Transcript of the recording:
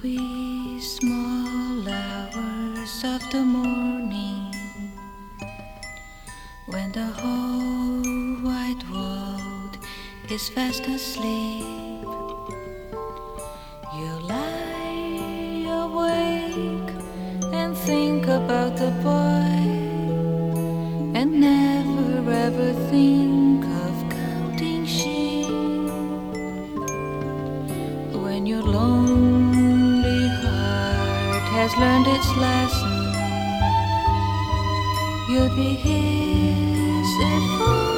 wee small hours of the morning, when the whole wide world is fast asleep, you lie awake and think about the boy, and never ever think of counting sheep. When your lonely heart has learned its lesson, you'll be his if